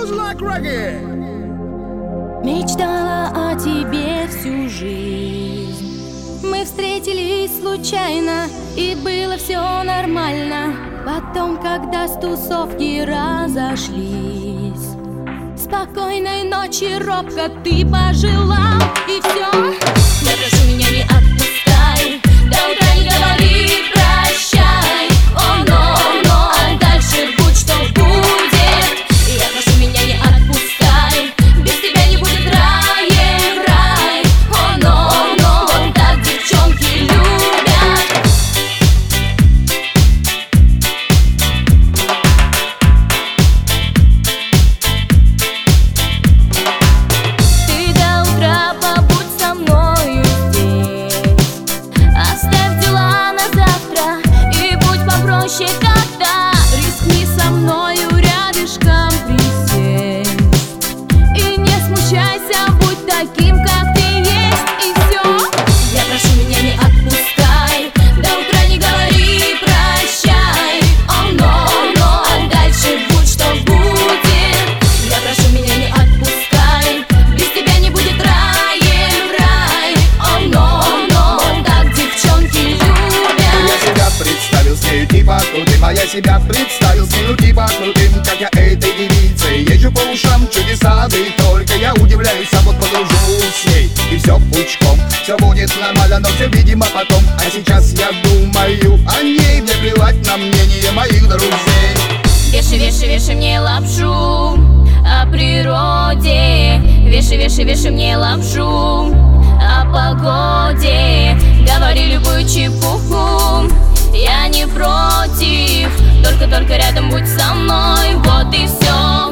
Мечтала о тебе всю жизнь. Мы встретились случайно, и было все нормально. Потом, когда с тусовки разошлись, спокойной ночи робко ты пожелал, и все. Я прошу, меня не отпускай, до утра не говори прощай. О, но, а дальше будь что будет. Я прошу, меня не отпускай, без тебя не будет раем рай. О, но, вот так девчонки любят. Ты до утра побудь со мною здесь, оставь дела на завтра и будь попроще как-то. Рискни со мною рядышком присесть и не смущайся, будь таким, как ты есть, и все. Я прошу, меня не отпускай, до утра не говори прощай. О, но, а дальше будь что будет. Я прошу, меня не отпускай, без тебя не будет раем рай. О, но, вот так девчонки любят. Я себя представил с нею типа крутым, а я себя представил с нею типа крутым, как я этой девицей езжу по ушам чудеса, да и только я удивляюсь, а вот подружусь с ней и все пучком. Все будет нормально, но все видимо потом. А сейчас я думаю о ней, мне плевать на мнение моих друзей. Вешай, вешай, вешай мне лапшу о природе. Вешай, вешай, вешай мне лапшу о погоде. Говори любую чепуху, я не против. Только рядом будь со мной, вот и все.